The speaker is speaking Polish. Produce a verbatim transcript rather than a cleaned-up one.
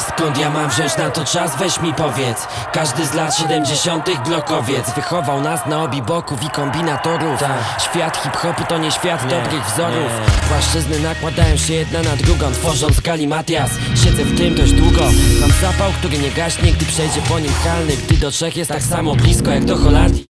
Skąd ja mam wziąć na to czas? Weź mi powiedz. Każdy z lat siedemdziesiątych blokowiec wychował nas na obiboków i kombinatorów. Ta. Świat hip-hopu to nie świat nie, dobrych wzorów nie. Płaszczyzny nakładają się jedna na drugą, tworząc galimatias. Siedzę w tym dość długo. Mam zapał, który nie gaśnie, gdy przejdzie po nim halny. Gdy do Czech jest tak samo blisko jak do Holandii.